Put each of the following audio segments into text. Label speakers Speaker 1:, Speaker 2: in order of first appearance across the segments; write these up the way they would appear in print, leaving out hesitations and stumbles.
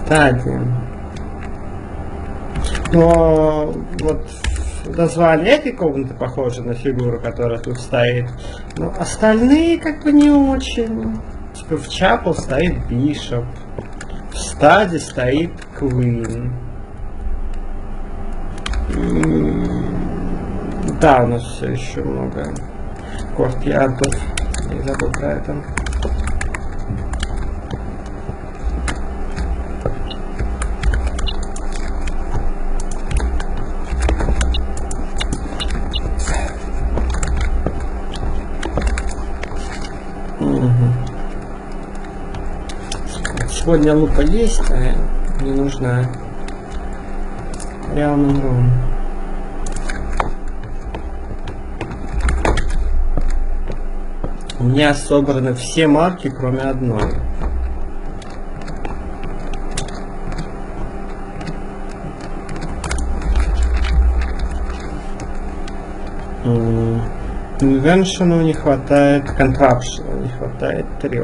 Speaker 1: стадии. Но вот название этой комнаты похоже на фигуру, которая тут стоит. Но остальные как бы не очень. Типа в Чапел стоит Бишоп. В стаде стоит Квин. Да, у нас все еще много корт-ярдов. Не забыл про это. Сегодня лупа есть, а не нужна реальным рум. У меня собраны все марки, кроме одной. Инвеншену не хватает, контрапшену не хватает 3.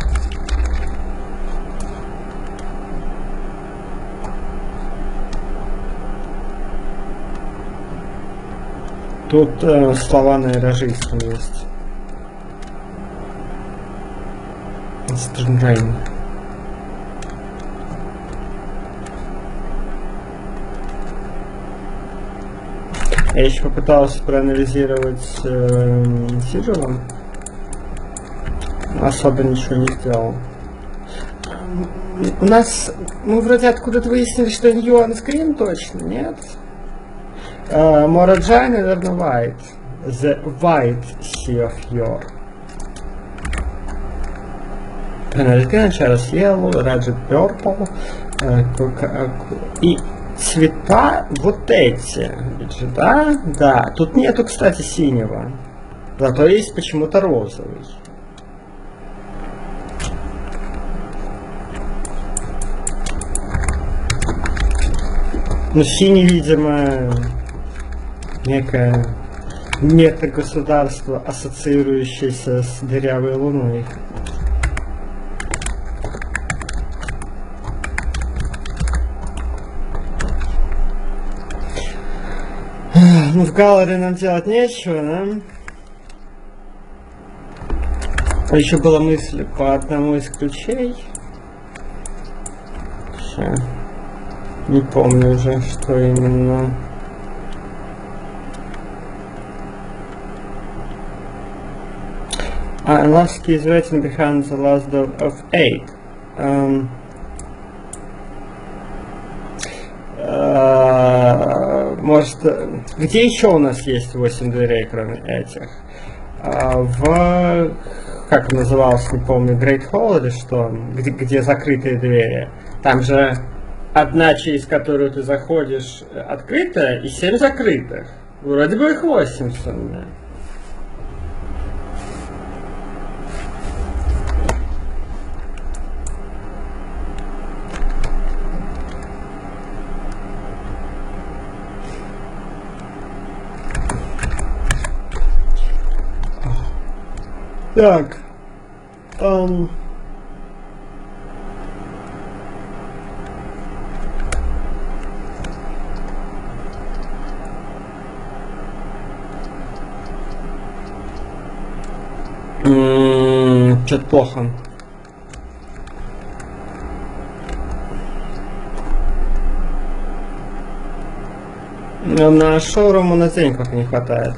Speaker 1: Тут слова на иражистом есть. Стриндрейн. Я еще попытался проанализировать Сиджелом. Особо ничего не сделал. У нас... Мы вроде откуда-то выяснили, что Ньюан Скрин точно, нет? Мораджай, наверное, White. The White Sea of Yor. Пеналькина, Чарльз Yellow, Раджет Purple. И цвета вот эти. Да? Да. Тут нету, кстати, синего. Зато есть почему-то розовый. Ну, синий, видимо, некое метагосударство, ассоциирующееся с дырявой луной. Ну, в галере нам делать нечего, да? Еще была мысль по одному из ключей. Все. Не помню уже, что именно. Last key is waiting behind the last door of 8. Может, где еще у нас есть 8 дверей, кроме этих? Как он назывался, не помню, Great Hall или что? Где закрытые двери. Там же одна, через которую ты заходишь, открытая, и 7 закрытых. Вроде бы их 8 в сумме. Так. Что-то плохо. На шоурум у нас денег пока не хватает.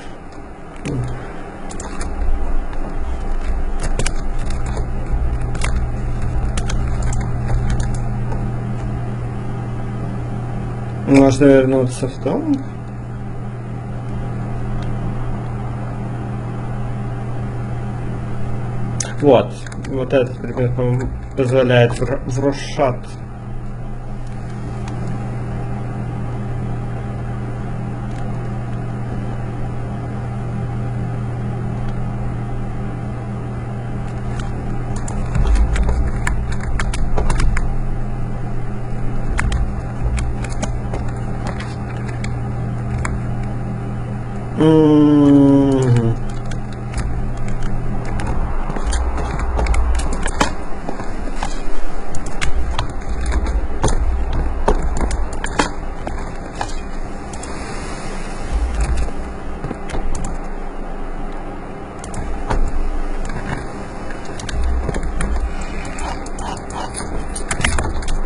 Speaker 1: Можно вернуться в дом. Вот этот предмет, по-моему, позволяет врушать.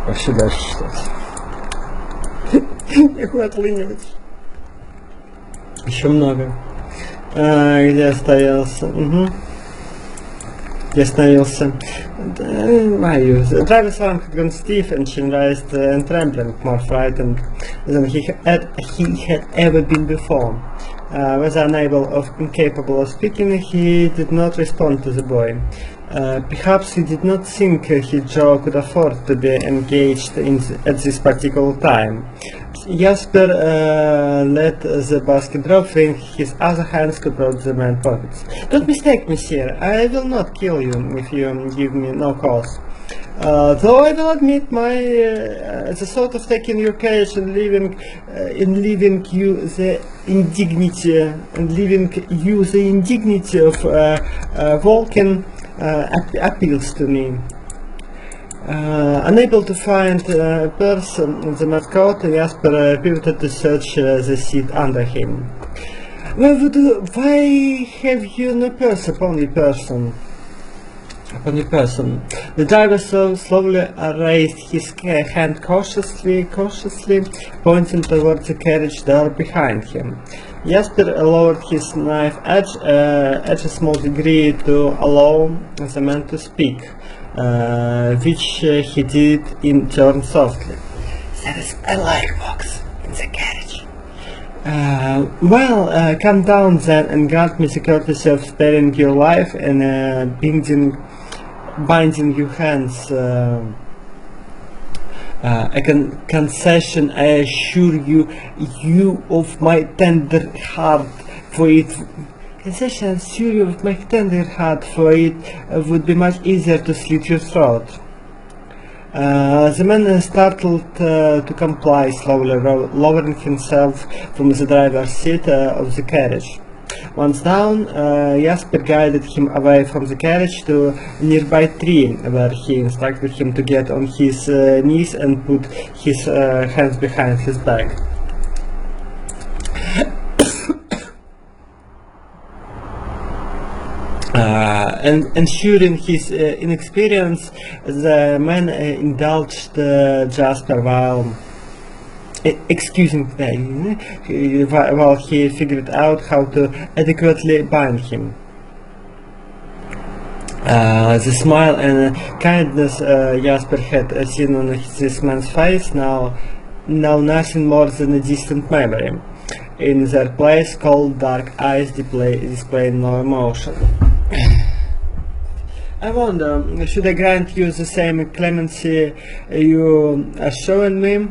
Speaker 1: Вообще дальше читать. Нихуя отлынивать. Еще много. Где остановился? Где остановился? The driver's arm had gone stiff and chin-raised and trembling, more frightened than he had ever been before. Was unable or incapable of speaking, he did not respond to the boy. Perhaps he did not think his jaw could afford to be engaged at this particular time. Jasper let the basket drop, freeing his other hands to probe the man's pockets. Don't mistake me, sir. I will not kill you if you give me no cause. Though I will admit the thought of taking your carriage and leaving you the indignity of walking appeals to me. Unable to find a purse in the mascot, Jasper pivoted to search the seat under him. Why have you no purse upon your person? The driver slowly raised his hand cautiously, pointing towards the carriage door behind him. Jasper lowered his knife edge at a small degree to allow the man to speak, which he did in turn softly. There is a lightbox in the carriage. Come down then and grant me the courtesy of sparing your life and binding your hands. A concession, I assure you of my tender heart, for it. Concession, I assure you of my tender heart, for it would be much easier to slit your throat. The man startled to comply, slowly lowering himself from the driver's seat of the carriage. Once down, Jasper guided him away from the carriage to a nearby tree, where he instructed him to get on his knees and put his hands behind his back. And ensuring his inexperience, the man indulged Jasper while he figured out how to adequately bind him. The smile and kindness Jasper had seen on this man's face now nothing more than a distant memory. In their place, cold dark eyes displaying no emotion. I wonder, should I grant you the same clemency you are showing me?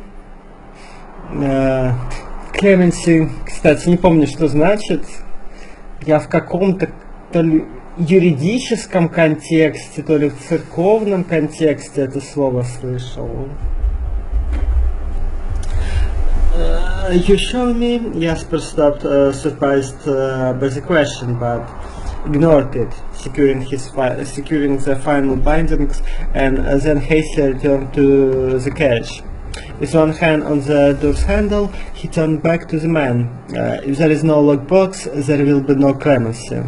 Speaker 1: Clemency, кстати, не помню, что значит. Я в каком-то то ли юридическом контексте, то ли в церковном контексте это слово слышал. You show me? Jasper stopped, surprised by the question, but ignored it, securing the final bindings, and then hastily returned to the carriage. With one hand on the door's handle, he turned back to the man. If there is no lockbox, there will be no clemency.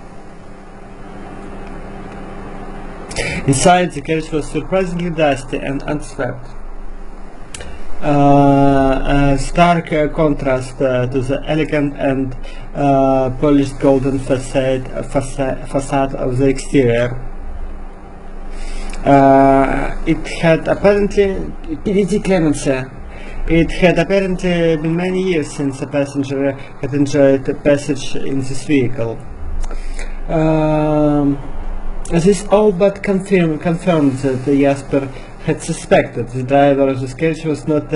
Speaker 1: Inside, the carriage was surprisingly dusty and unswept. A stark contrast to the elegant and polished golden facade of the exterior. It had apparently been many years since a passenger had enjoyed a passage in this vehicle. This all but confirmed that Jasper had suspected. The driver of the carriage was not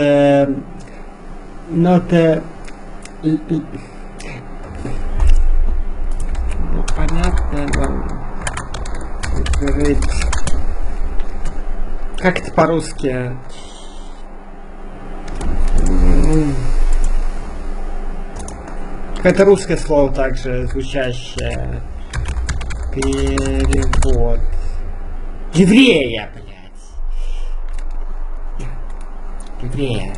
Speaker 1: понятно, как это по-русски? Это русское слово также звучащее. Перевод. Еврея, блядь. Еврея.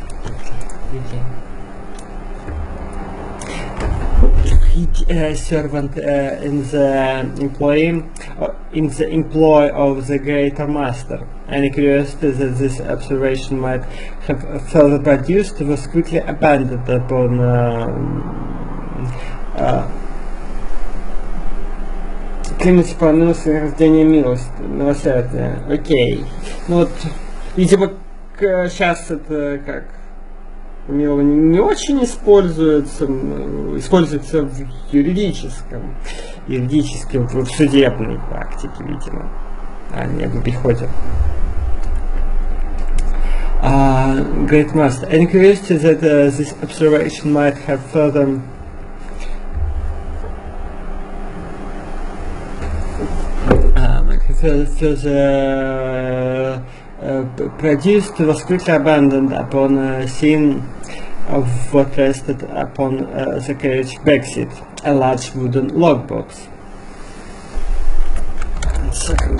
Speaker 1: Servant in the employee in the employ of the greater master. Any curiosity that this observation might have further produced was quickly abandoned upon клянусь по рождения милосердия. Окей. Ну вот, видимо, сейчас это как милование не очень используется, используется в в судебной практике, видимо, а не в обиходе. Great Master, any curiosity that this observation might have further produced was quickly abandoned upon seeing of what rested upon the carriage backseat, a large wooden logbox. 1 second.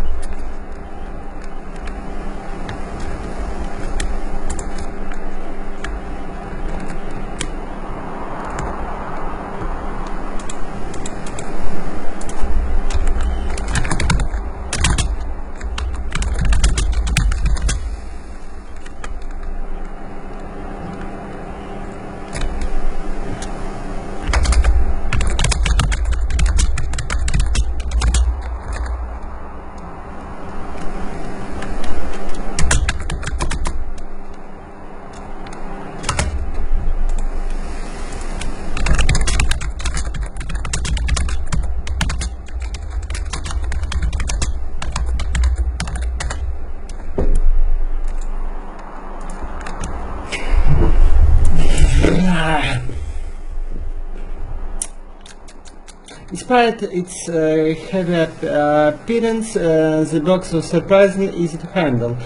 Speaker 1: Despite its heavy appearance, the box was surprisingly easy to handle.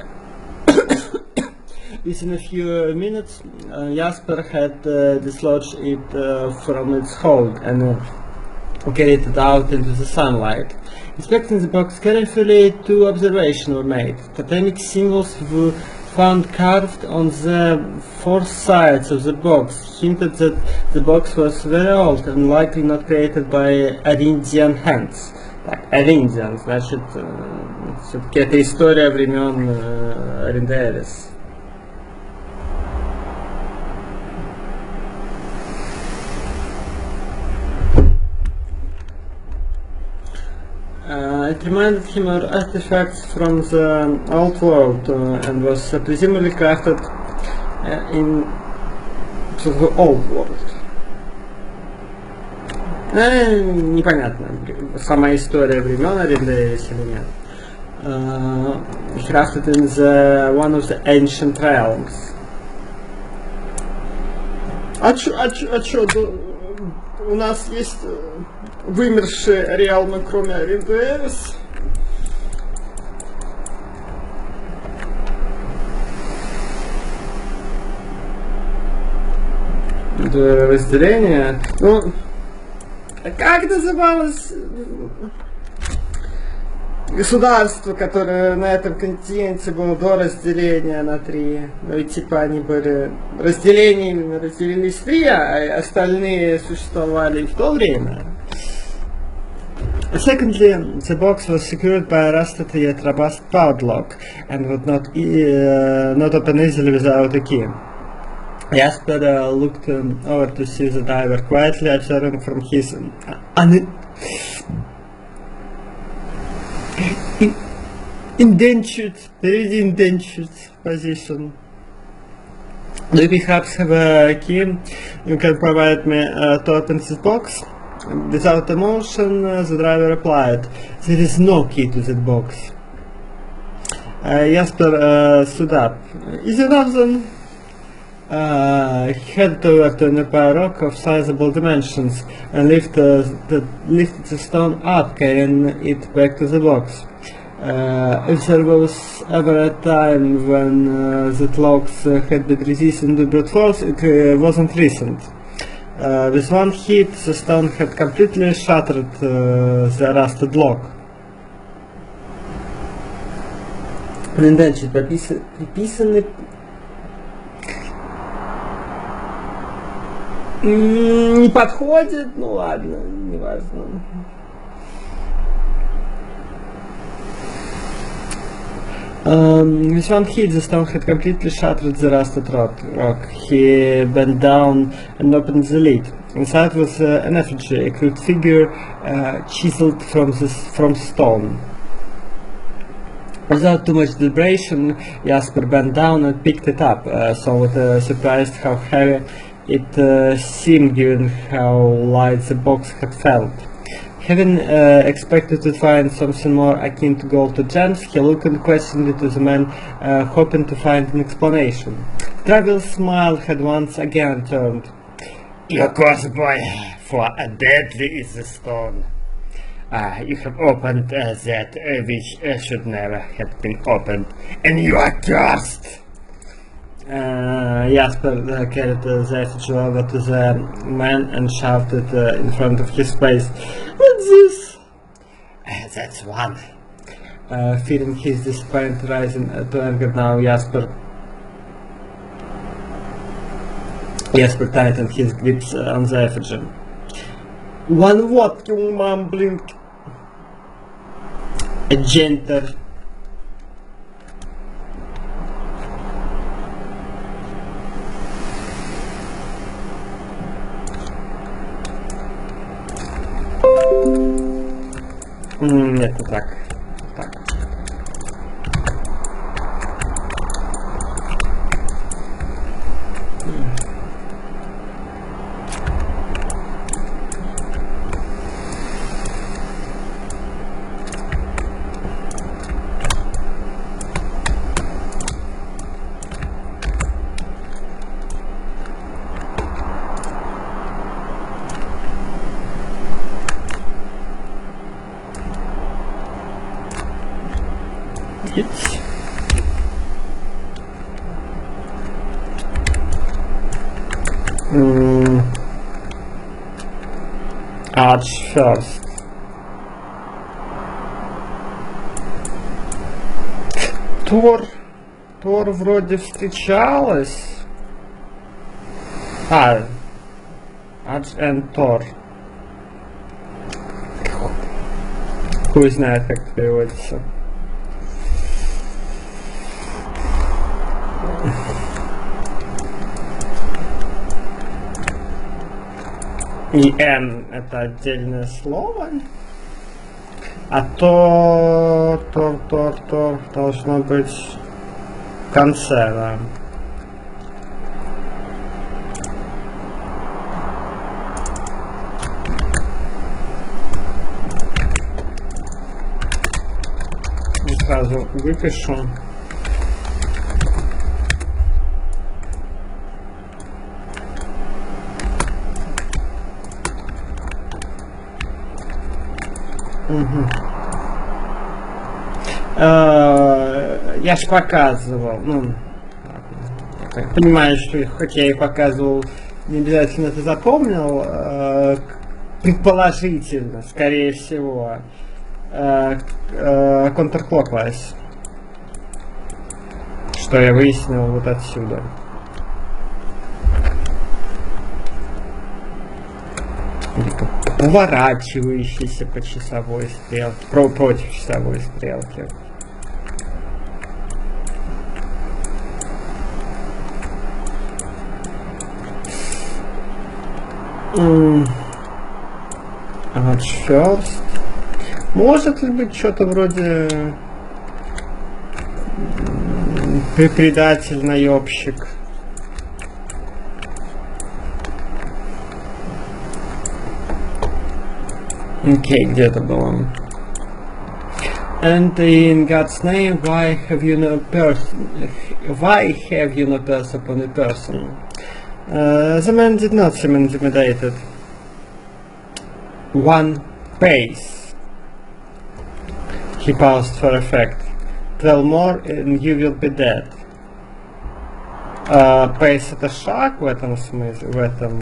Speaker 1: Within a few minutes, Jasper had dislodged it from its hold and carried it out into the sunlight. Inspecting the box carefully, 2 observations were made. Totemic symbols were found carved on the 4 sides of the box, hinted that the box was very old and likely not created by Arindian hands. Так, Arindian, значит, все-таки это история времен Ариндаэрис. It reminded him of artifacts from the old world and was presumably crafted into the old world. Непонятно, сама история времен Ариндаэрис или нет. Crafted in one of the ancient realms. А чё, у нас есть вымершие реалмы, кроме Ариндаэрис? Это разделение. Ну, как называлось государство, которое на этом континенте было до разделения на 3? Ну и типа они были разделениями, разделились 3, а остальные существовали в то время. Secondly, the box was secured by a rusted yet robust padlock and would not open easily without a key. Jasper looked over to see the diver, quietly observing from his indentured position. Do you perhaps have a key you can provide me to open this box? Without emotion, the driver replied, "There is no key to that box." Jasper stood up. "Is enough then?" He headed over to a nearby rock of sizable dimensions and lifted the stone up, carrying it back to the box. If there was ever a time when that locks had been resistant to brute force, it wasn't recent. With one hit, the stone had completely shattered the rusted lock. Инденчик приписанный. Не подходит, ну ладно, неважно. With one hit, the stone had completely shattered the rusted rock. He bent down and opened the lid. Inside was an effigy, a crude figure chiseled from stone. Without too much deliberation, Jasper bent down and picked it up, somewhat surprised how heavy it seemed given how light the box had felt. Having expected to find something more akin to gold or gems, he looked questioningly to the man, hoping to find an explanation. Travel's smile had once again returned. "Your course, boy, for a deadly is the stone. You have opened that which should never have been opened, and you are cursed!" Jasper carried the effigy over to the man and shouted in front of his face, "What's this?" "That's one." Feeling his disappointment rising to anger now, Jasper tightened his grips on the effigy. "One what, you mumbling?" A gentle Нет, не так. Так. Arch first. Тор вроде встречалась. Arch and Thor. Хуй знает, как это переводится. И N это отдельное слово, а Тор должно быть в конце, да. И сразу выпишу. Я ж показывал, я понимаю, что хоть я и показывал, не обязательно это запомнил, предположительно, скорее всего, counterclockwise, что я выяснил вот отсюда. Поворачивающийся по часовой стрелке, против часовой стрелки. First. Может ли быть что-то вроде предатель, наебщик? Окей, где это было? And in God's name, why have you no person? Why have you no person upon a person? The man did not seem intimidated. One pace. He paused for effect. 12 more and you will be dead. Pace это шаг в этом смысле, в этом.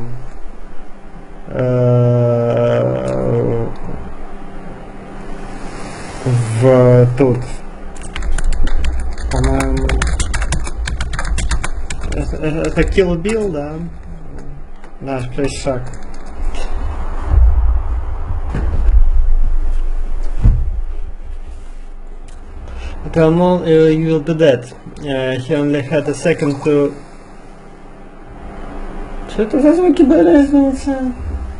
Speaker 1: Тут. По-моему. Это Kill Bill, да? Наш шаг. 12 more, you will be dead. He only had a second to... Что это за звуки были?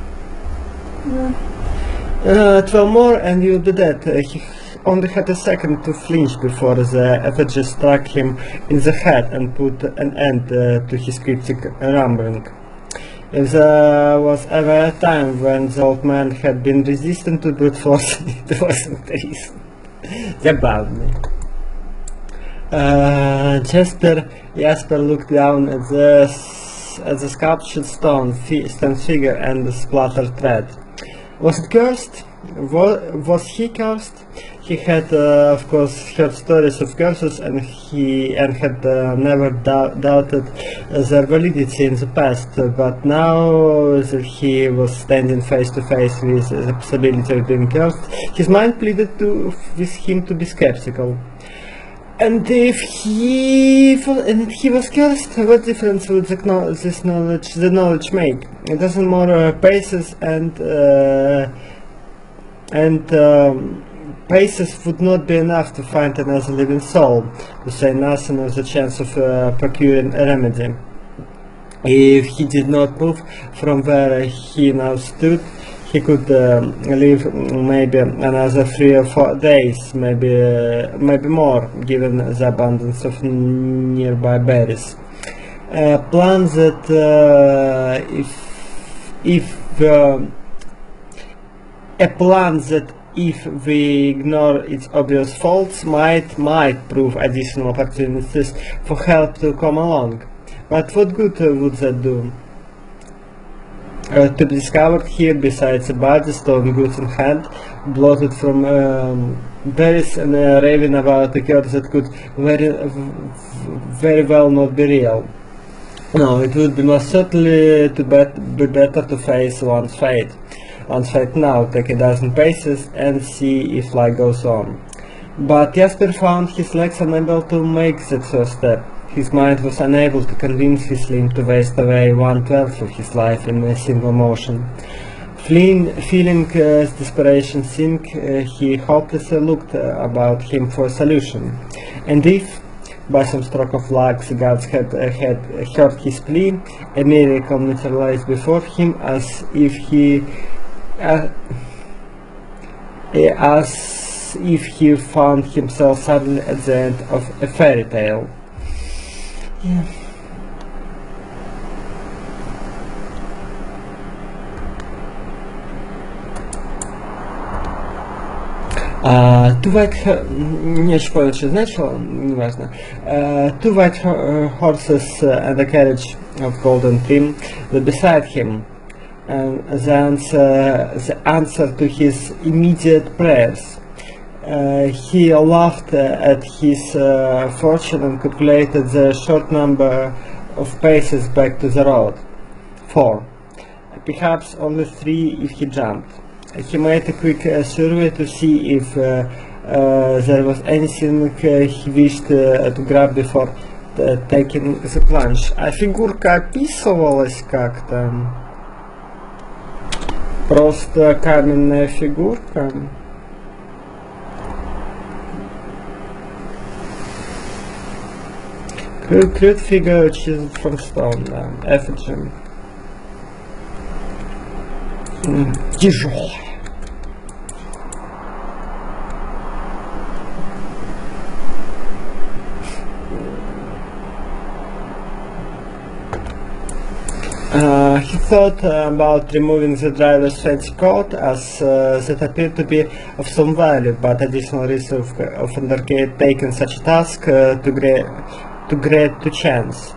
Speaker 1: 12 more and you'll be dead. He only had a second to flinch before the effigy struck him in the head and put an end to his cryptic rambling. If there was ever a time when the old man had been resistant to brute force, it wasn't recent. Забавный. Jasper looked down at the sculptured stone figure and splattered thread. Was it cursed? Was he cursed? He had, of course, heard stories of curses, and had never doubted their validity in the past. But now that he was standing face to face with the possibility of being cursed, his mind pleaded with him to be skeptical. And if he was cursed, what difference would the knowledge make? A dozen more paces paces would not be enough to find another living soul, to say nothing of the chance of procuring a remedy. If he did not move from where he now stood, he could live maybe another 3 or 4 days, maybe more, given the abundance of nearby berries. A plan that if we ignore its obvious faults might prove additional opportunities for help to come along. But what good would that do? To be discovered here, besides a body, stone goods in hand, blotted from berries, and raving about a curse that could very well not be real. No, it would be most certainly be better to face one's fate. One's fate now, take a dozen paces and see if life goes on. But Jasper found his legs unable to make that first step. His mind was unable to convince his limb to waste away 1/12 of his life in a single motion. Feeling desperation sink, he hopelessly looked about him for a solution. And if, by some stroke of luck, the gods had heard his plea, a miracle materialized before him as if he found himself suddenly at the end of a fairy tale. Yeah. Two white horses and a carriage of golden trim were beside him, and the answer to his immediate prayers. He laughed at his fortune and calculated the short number of paces back to the road. 4. Perhaps only 3 if he jumped. He made a quick survey to see if there was anything he wished to grab before taking the plunge. А фигурка описывалась как-то? Просто каменная фигурка. Crude figure chiseled from stone, effigy. Тяжелая. He thought about removing the driver's fancy coat, as that appeared to be of some value, but additional risk of undertaking such a task too great to chance.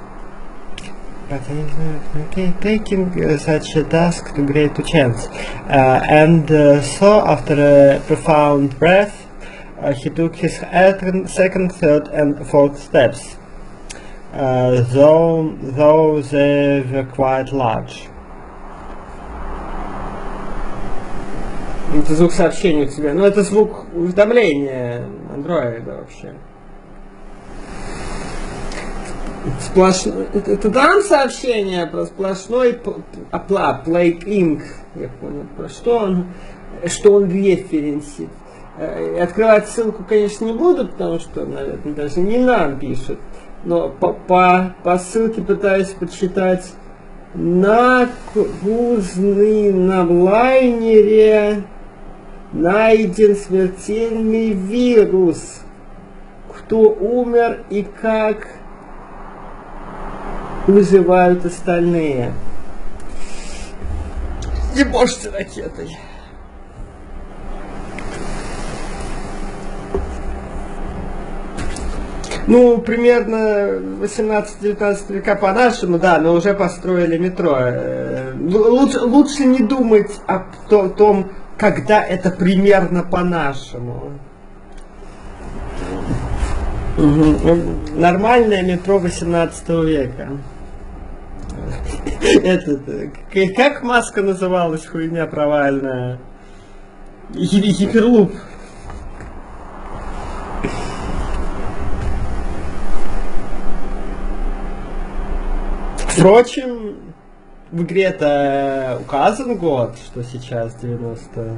Speaker 1: Taking such a task too great to chance. So, after a profound breath, he took his second, third, and fourth steps, though they were quite large. Это звук сообщения у тебя. Ну, это звук уведомления андроида вообще. Сплошной, это там сообщение про сплошной Plague Inc. Я понял, про что он референсит. Открывать ссылку, конечно, не буду, потому что, наверное, даже не нам пишут. Но по ссылке пытаюсь подсчитать. На крузном лайнере найден смертельный вирус. Кто умер и как выживают остальные. Не можете ракетой. Ну, примерно 18-19 века по-нашему, да, но уже построили метро. Лучше не думать о том, когда это примерно по-нашему. Нормальное метро 18 века. Как маска называлась, хуйня провальная? Гиперлуп. Впрочем, в игре-то указан год, что сейчас 90.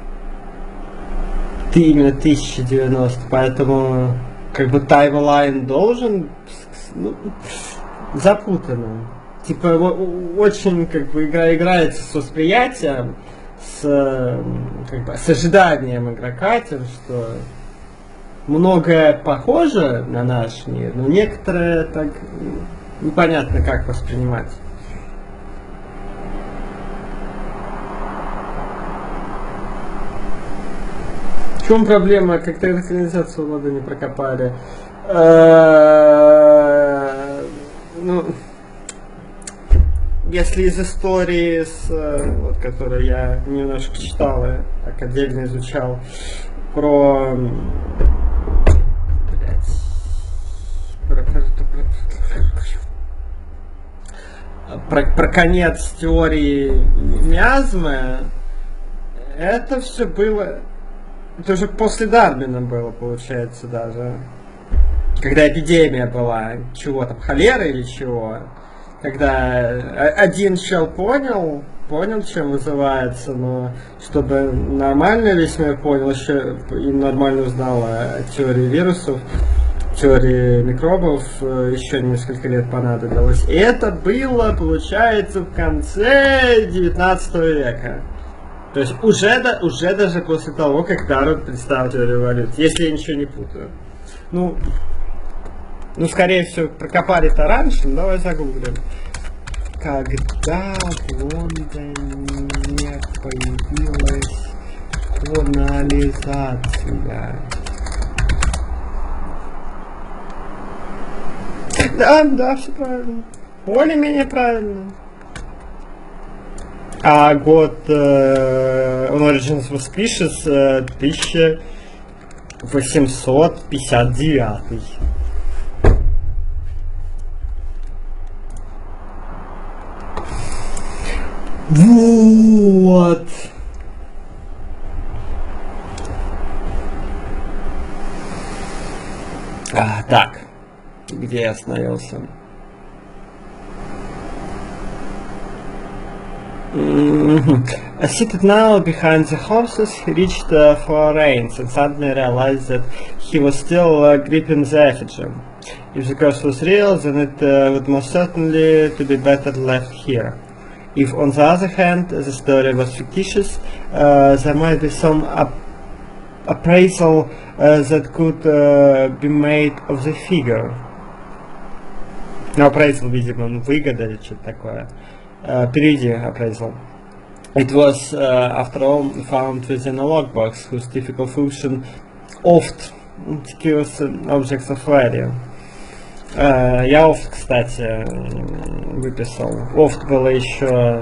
Speaker 1: Именно 1090, поэтому как бы таймлайн должен, ну, запутанно. Типа очень как бы игра играется с восприятием, как бы, с ожиданием игрока, тем, что многое похоже на наш мир, но некоторые так непонятно как воспринимать. В чем проблема, как тогда канализацию в Лондоне прокопали? Ну, если из истории, вот, которую я немножко читал, так отдельно изучал, про конец теории миазмы, это все было, это уже после Дарвина было, получается, даже, когда эпидемия была, чего там, холеры или чего, когда один чел понял, чем вызывается, но чтобы нормально весь мир понял, еще и нормально узнал о теории вирусов, теории микробов, еще несколько лет понадобилось. И это было, получается, в конце 19 века. То есть уже даже после того, как Дарвин представил теорию эволюции, если я ничего не путаю. Ну, скорее всего, прокопали-то раньше, но давай загуглим. Когда в Лондоне появилась канализация? Да, все правильно. Более-менее правильно. А год Origins of Species 1859. Вот. Так. Где я остановился? Seated now behind the horses, he reached for reins and suddenly realized that he was still gripping the effigy. If the curse was real, then it would most certainly to be better left here. If, on the other hand, the story was fictitious, there might be some appraisal that could be made of the figure. Ну, appraisal, видимо, выгода или что-то такое. Переведи appraisal. It was, after all, found within a logbox whose typical function oft secures objects of value. Я oft, кстати, выписал. Oft было еще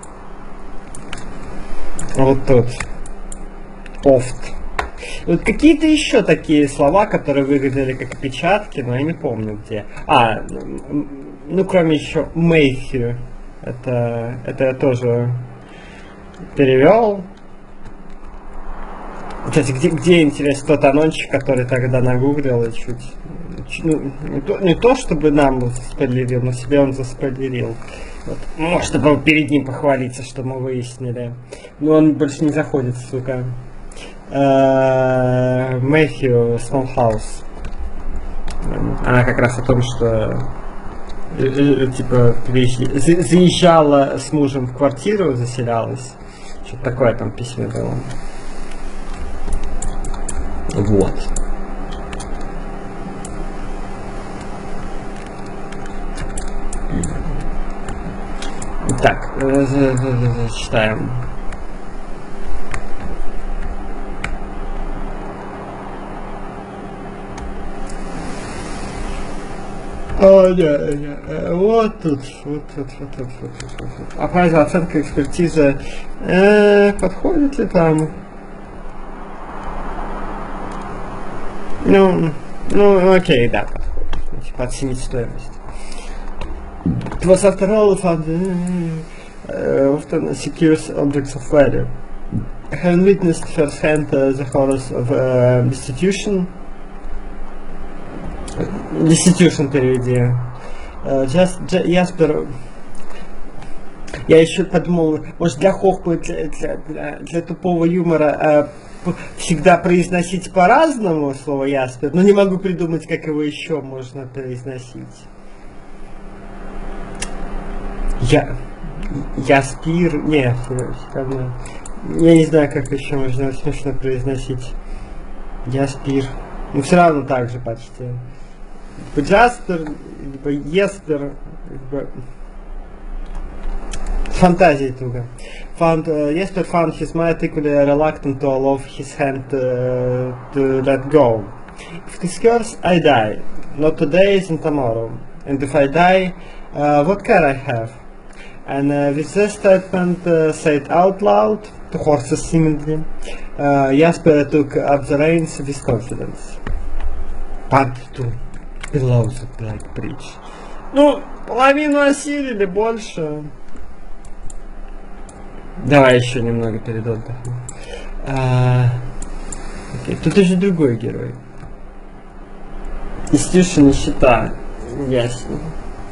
Speaker 1: вот тут. Oft. Вот какие-то еще такие слова, которые выглядели как опечатки, но я не помню где. Ну кроме еще Mayhew. Это я тоже перевел. Кстати, где интересно тот анончик, который тогда нагуглил и чуть не то чтобы нам заспойлерил, но себе он заспойлерил. Вот. Можно было перед ним похвалиться, что мы выяснили. Но он больше не заходит, сука. Мэйхью Смолхаус. Она как раз о том, что типа заезжала с мужем в квартиру, заселялась. Что-то такое там в письме было. Вот. Так, читаем. Вот тут. Апрайза, оценка, экспертиза. Подходит ли там? Ну, окей, да, подходит. Типа оценить стоимость. It was after all found often secures objects of value. Having witnessed firsthand the horrors of destitution переведи. Яспер. Я еще подумал, может для хохмы, для тупого юмора всегда произносить по-разному слово Яспер, но не могу придумать, как его еще можно произносить. Яспир, нет, я не знаю, как еще можно смешно произносить. Яспир. Ну все равно так же почти. Джаспер, либо Еспер, либо фантазии туго. Jesper found his mind equally reluctant to allow his hand to let go. If this curse, I die. Not today, isn't tomorrow. And if I die, what care I have? And with this statement said out loud, to horses seemingly, Jesper took up the reins with confidence. Part 2. Below the Black Bridge. Ну, половину осилили, больше. Давай еще немного перед отдыхом. Окей. Тут уже другой герой. Истюша нищета. Ясно.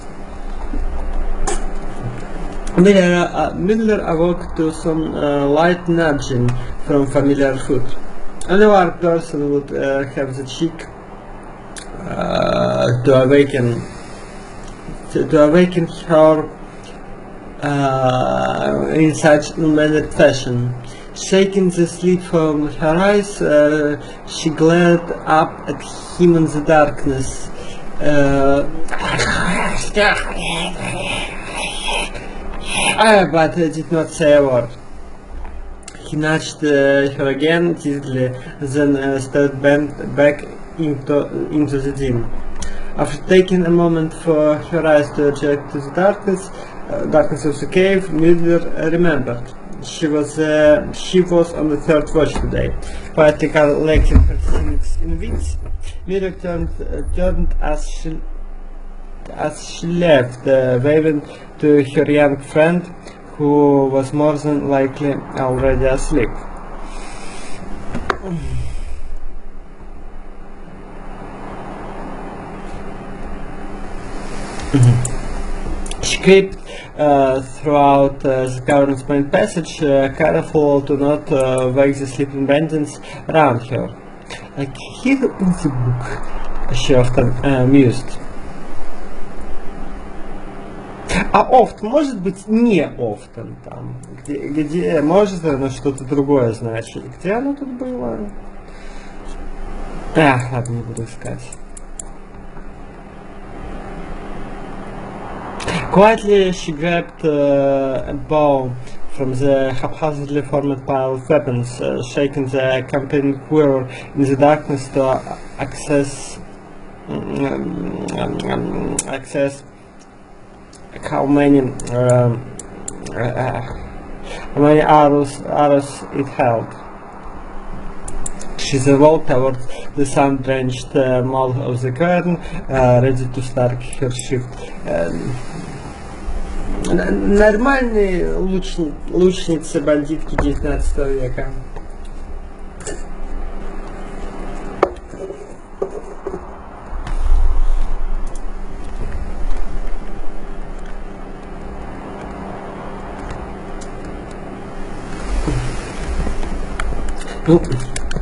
Speaker 1: Miller awoke to some light nudging from familiar foot. Only one person would have the cheek to awaken her in such unmannered fashion. Shaking the sleep from her eyes, she glared up at him in the darkness. But did not say a word. He nudged her again, teasingly, then stared back into the dim. After taking a moment for her eyes to adjust to the darkness of the cave, Miller remembered. She was on the third watch today, quietly collecting her things in wits. Miller turned as she left, waving to her young friend, who was more than likely already asleep. She crept throughout the cavern's main passage, careful to not wake the sleeping bandits around her. Like here in the book, she often mused. А oft может быть не often там, где может оно что-то другое значит. Где оно тут было? Ладно, не буду искать. Quietly she grabbed a bow from the haphazardly formed pile of weapons, shaking the accompanying quiver in the darkness to access how many arrows it held. She walked towards the sun-drenched mouth of the cavern, ready to start her shift. Нормальные лучницы, бандитки 19 века. Ну,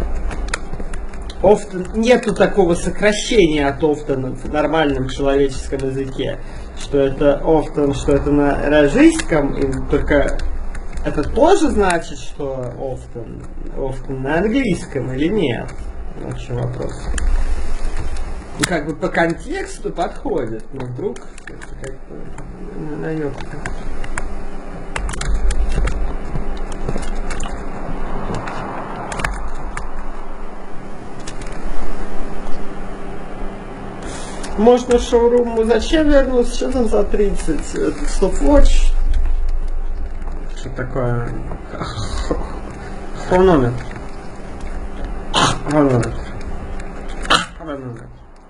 Speaker 1: often нету такого сокращения от often в нормальном человеческом языке, что это often, что это на рожийском, и только это тоже значит, что often на английском или нет? В чем вопрос? Как бы по контексту подходит, но вдруг это как-то наёбка. Можно в шоурум, зачем вернулся? Что там за 30? Стоп-вотч? Что такое? Хронометр. Хронометр. Хронометр.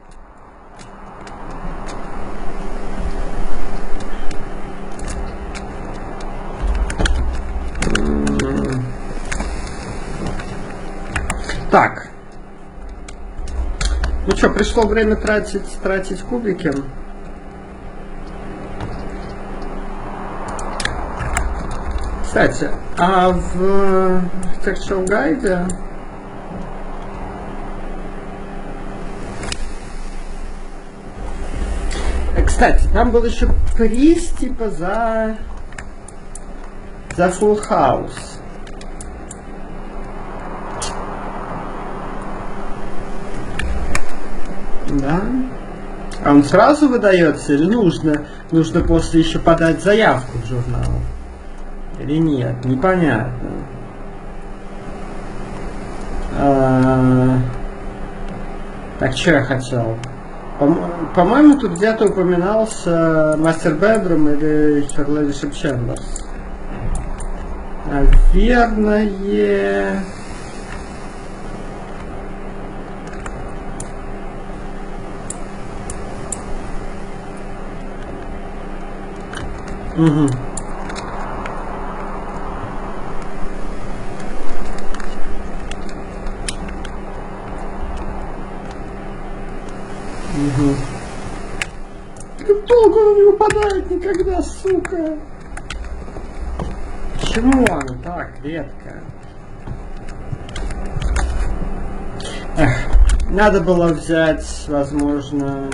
Speaker 1: Так. Ну что, пришло время тратить кубики. Кстати, а в Textual Guide кстати, там был еще приз типа за Full House. Да. А он сразу выдается или нужно после еще подать заявку в журнал? Или нет? Непонятно. Так, что я хотел? По-моему, тут где-то упоминался Master Bedroom или Her Ladyship Chambers. Наверное... Угу. Угу. Как долго он не выпадает никогда, сука. Почему он так редко? Эх, надо было взять, возможно...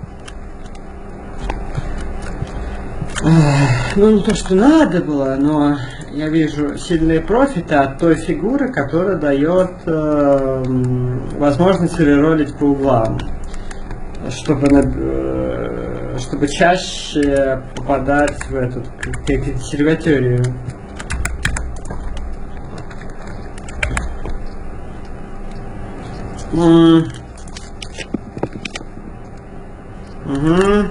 Speaker 1: Ну, не то, что надо было, но я вижу сильные профиты от той фигуры, которая дает возможность реролить по углам, чтобы чаще попадать в эту консерваторию. Угу.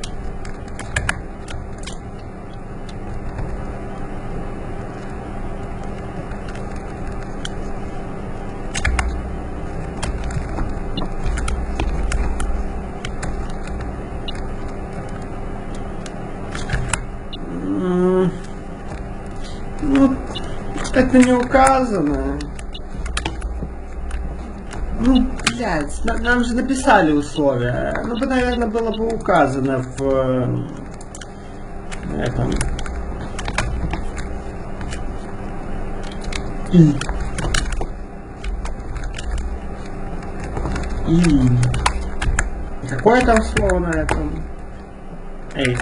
Speaker 1: Ну, это не указано. Ну, блядь, нам же написали условия. Ну, бы, наверное, было бы указано в этом. И. Какое там слово на этом? Эй.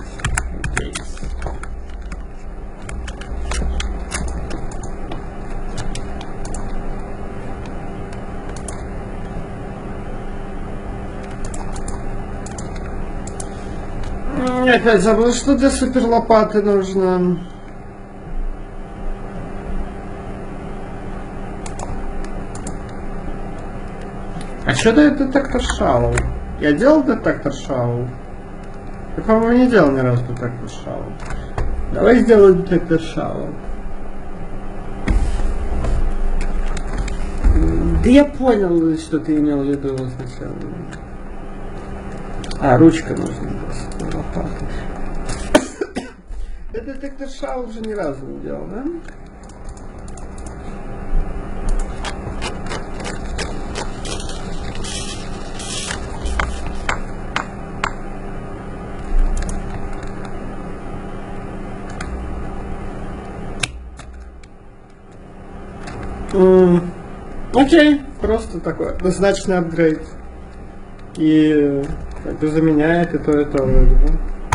Speaker 1: Я опять забыл, что для суперлопаты нужно. А что дает детектор шалл? Я делал детектор шалл? Я, по-моему, не делал ни разу детектор шалл. Давай сделаем детектор шалл. Да я понял, что ты имел в виду сначала. А, ручка нужна. Лопата. Это детектор шалл уже ни разу не делал, да? Окей, просто такой однозначный апгрейд. И как бы заменяет и то, вроде бы.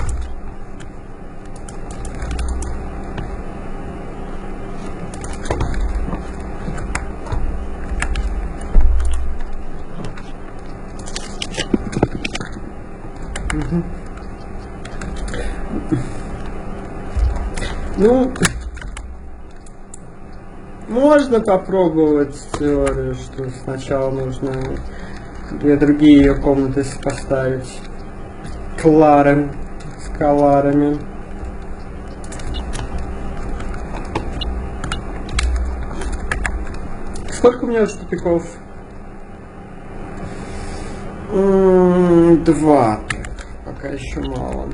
Speaker 1: Ну, можно попробовать теорию, что сначала нужно две другие ее комнаты поставить Клары с коларами. Сколько у меня уже тупиков? 2. Пока еще мало.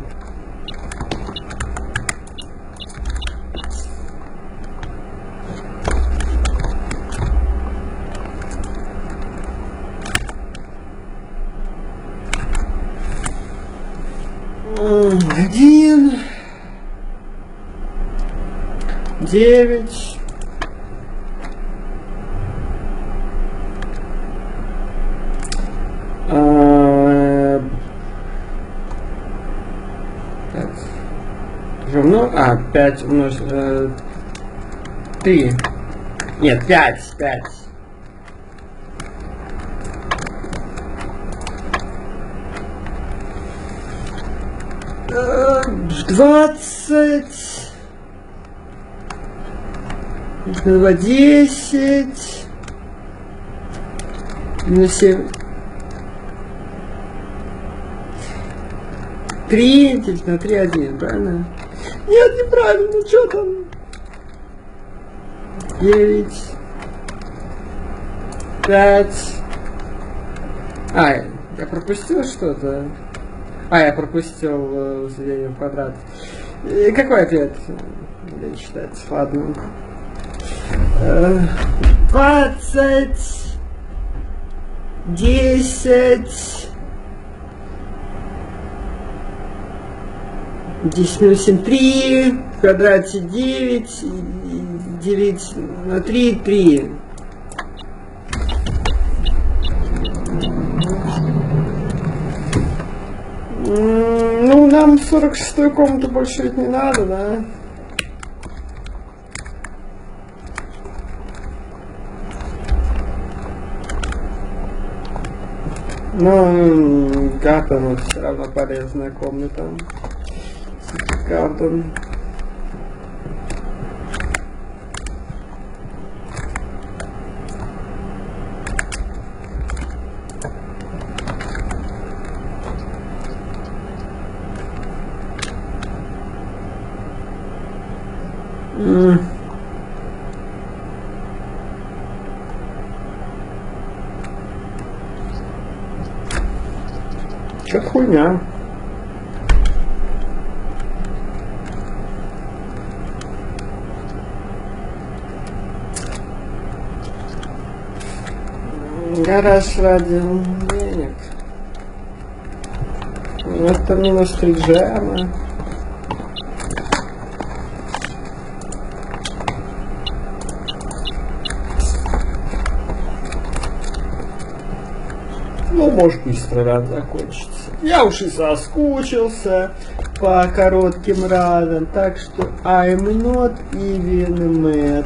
Speaker 1: Один. 9. Равно, 5 умножить, 3. Нет, 5. 20. 10. Минус 7. 3, на 3, 1, правильно? Нет, неправильно, что там? 9. 5. Я пропустил что-то. Я пропустил возведение в квадрат. И какой ответ? Надо считать, ладно. 20. 10. 10 минус 7, 3, в квадрате 9, делить на 3, 3. Ну, нам 46-ю комнату больше ведь не надо, да? Но Гаттон все равно полезная комната. Гаттон. Чё хуйня? Гараж ради денег. Это минус 3 джема. Ну, может, быстро ран закончится. Я уж и соскучился по коротким ранам, так что I'm not even mad.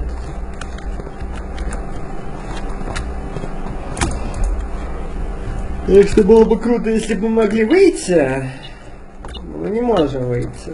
Speaker 1: Так что было бы круто, если бы мы могли выйти. Мы не можем выйти.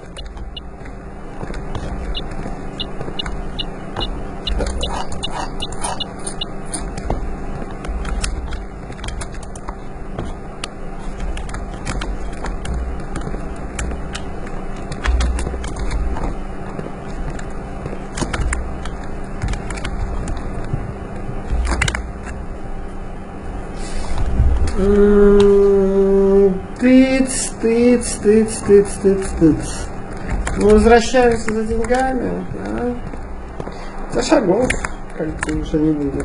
Speaker 1: Тыц. Мы возвращаемся за деньгами, да? За шагов, как-то уже не будет.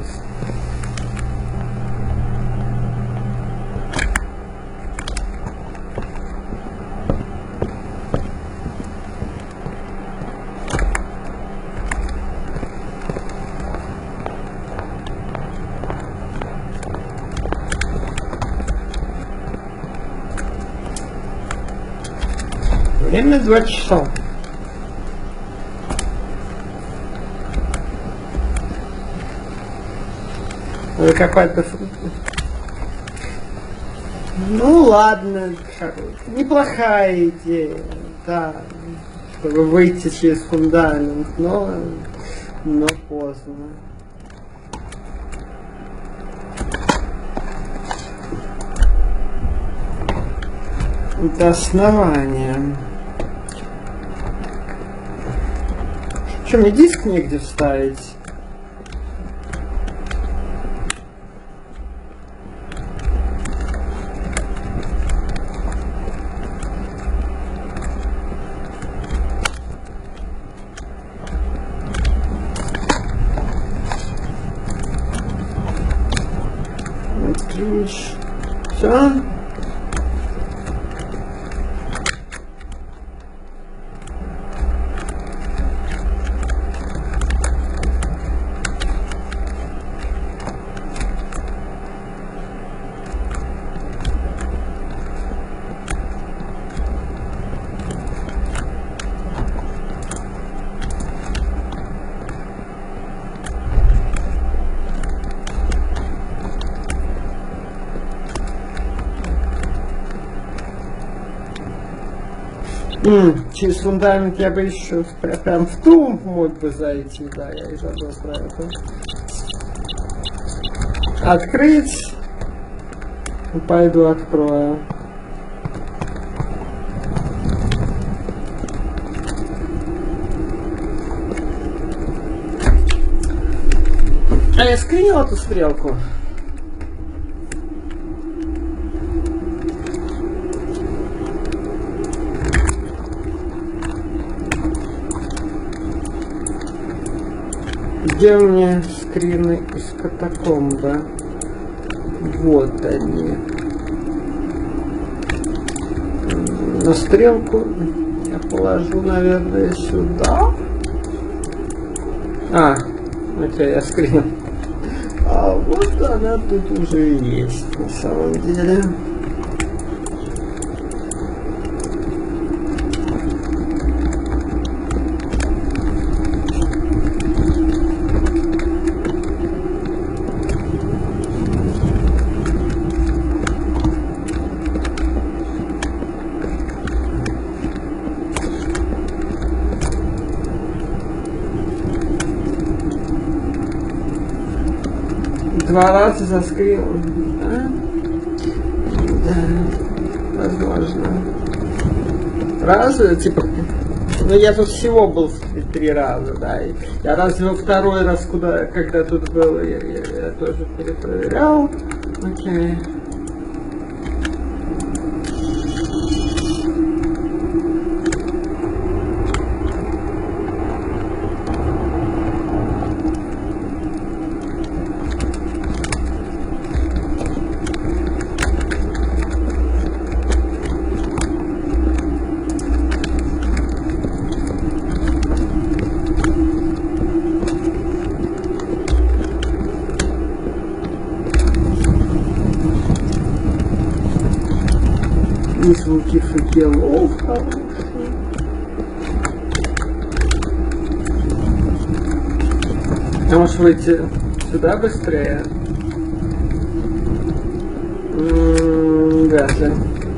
Speaker 1: Время 2 часа. Какая-то... Ну ладно, неплохая идея, да, чтобы выйти через фундамент, но поздно. Это основание. Что, мне диск негде вставить? Ключ. Все. Через фундамент я бы еще прям в тумб мог бы зайти, да, я и забыл про это. Открыть. Пойду открою. А я скринил эту стрелку. Где у меня скрины из катакомбы? Вот они. На стрелку я положу, наверное, сюда. Окей, я скринил. А вот она тут уже есть, на самом деле. Два раза заскрил. Да, возможно. Раз, типа, ну я тут всего был 3 раза, да. Я разве во второй раз, когда тут был, я тоже перепроверял. Окей. И звуки факелов хорошие. А может выйти сюда быстрее? Вряд ли.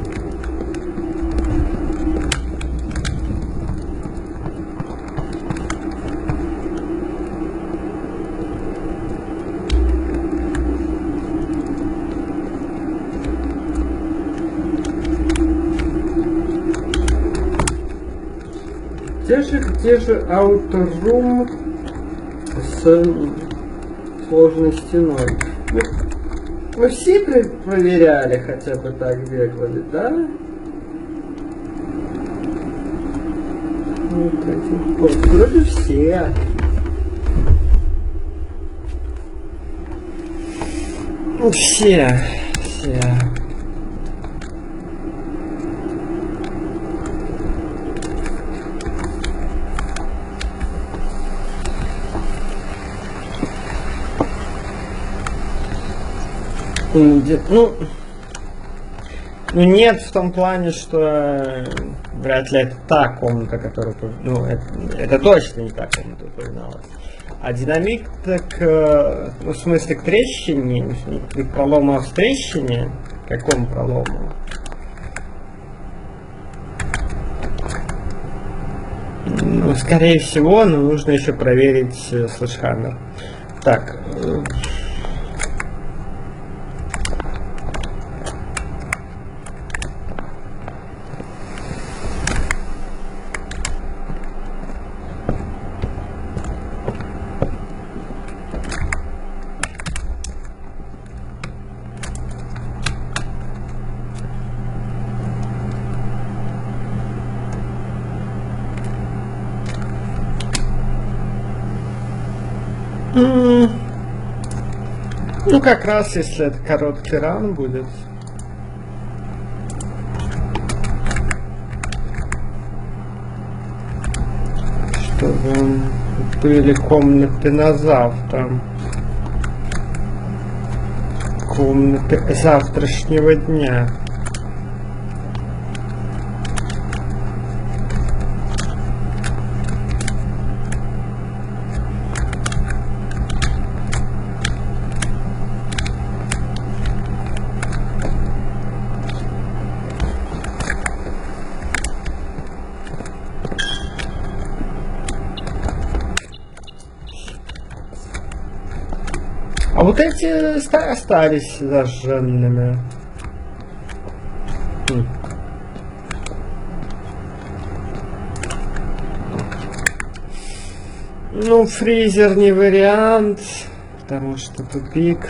Speaker 1: Где же Outer Room с сложной стеной? Мы все проверяли, хотя бы так бегали, да? Вот, вроде все. Все. Ну, нет в том плане, что вряд ли это та комната, которая... Ну, это точно не та комната упоминалась. А динамит к... Ну, в смысле, к трещине, к пролому в трещине. К какому пролому? Ну, скорее всего, но нужно еще проверить слэшхаммер. Так. Ну, как раз, если это короткий ран будет. Чтобы были комнаты на завтра. Комнаты завтрашнего дня. А вот эти остались зажженными. Ну, фризер не вариант, потому что тупик.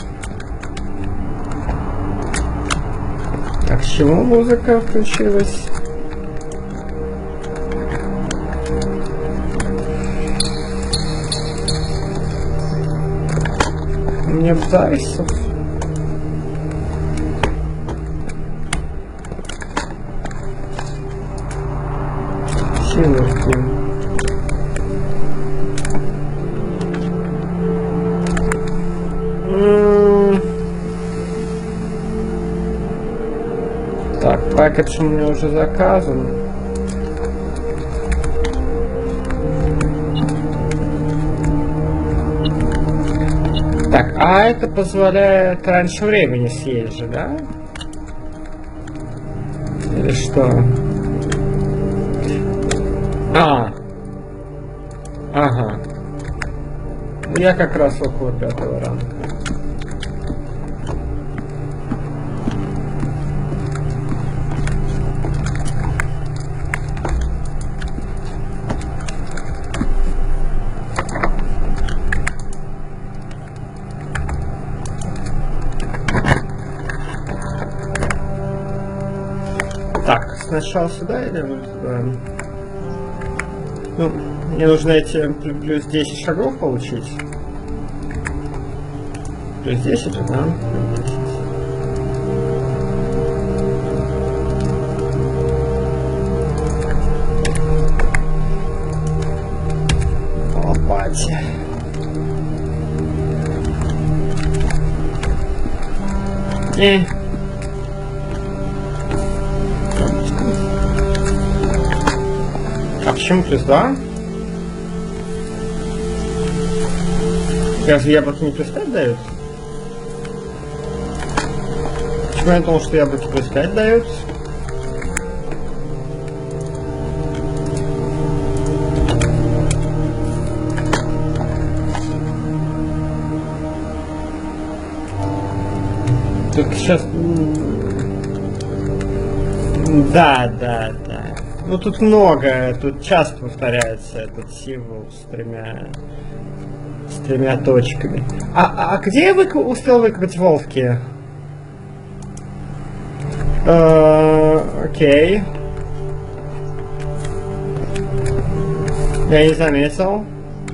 Speaker 1: А к чему музыка включилась? Мне дайсов. Силовки. Так, пакет у меня уже заказан. Так, а это позволяет раньше времени съесть же, да? Или что? Ага. Я как раз около 5-го ранга. Так, сначала сюда или вот сюда? Ну, мне нужно эти плюс 10 шагов получить. Плюс 10 же, да? Плюс 10. Лопате. А почему плюс 2? Разве яблоки не плюс 5 дают? Почему я думал, что яблоки плюс 5 дают? Тут сейчас... Да. Ну тут много, тут часто повторяется этот символ с тремя точками. А где я успел выкопать волки? Окей. Я не заметил.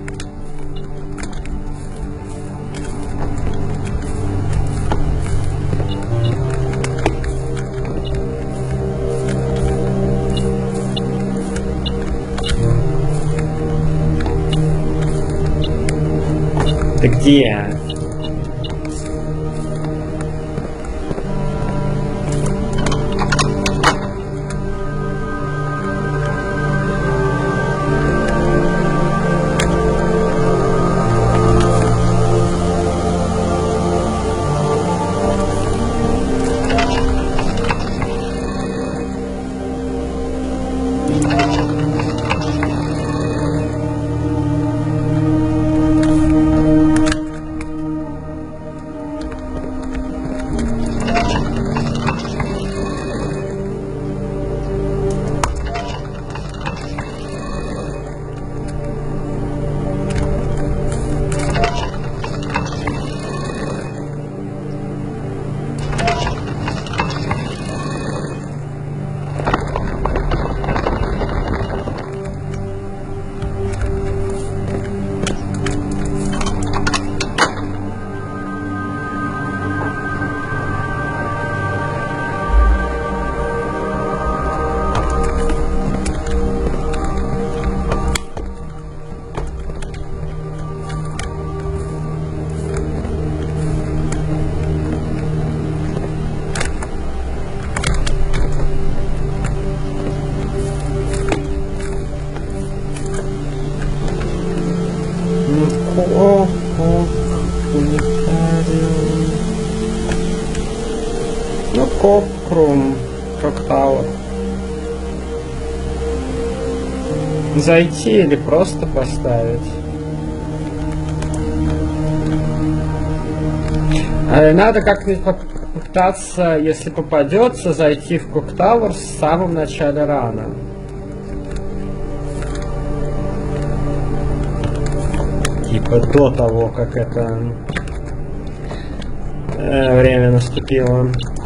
Speaker 1: Ты где? Ну, Кокрум, Коктауэр. Зайти или просто поставить? Надо как-нибудь попытаться, если попадется, зайти в Коктауэр в самом начале рана. Типа до того, как это время наступило.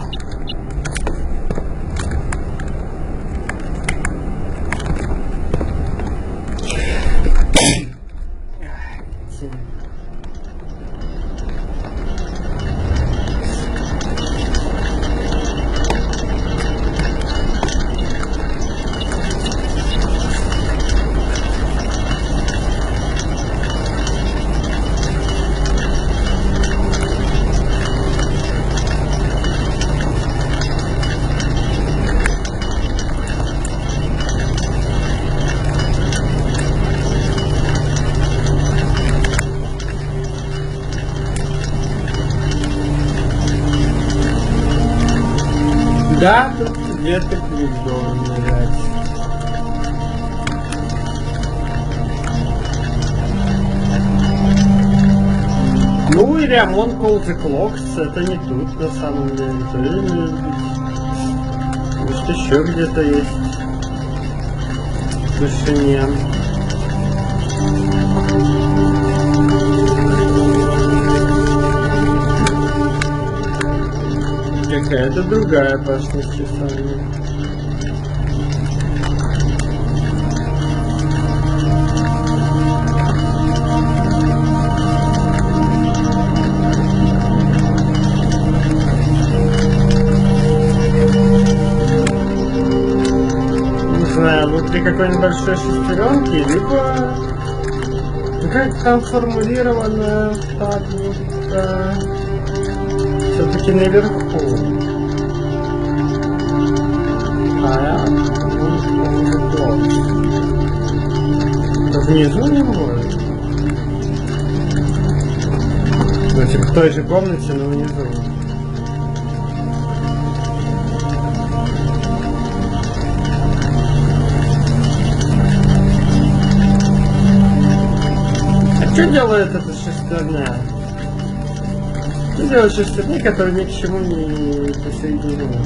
Speaker 1: Да, тут где-то придумал, блядь. Ну и Ремон Call the Clocks, это не тут на самом деле. Может еще где-то есть. В тишине. Какая-то другая башня с часами. Не знаю, внутри какой-нибудь большой шестеренки, либо как там формулировано так вот. Все-таки наверху. Внизу не может. Ну, типа в той же комнате, но внизу. А что делает эта шестерня? Что делает шестерня, которая ни к чему не присоединена?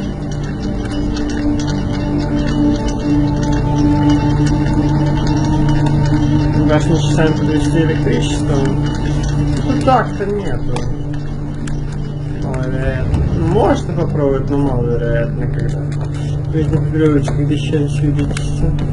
Speaker 1: Башню часами подвести электричеством. Ну так-то нету. Маловероятно. Можно попробовать, но маловероятно, когда. Ведь не привычка, где еще электричество.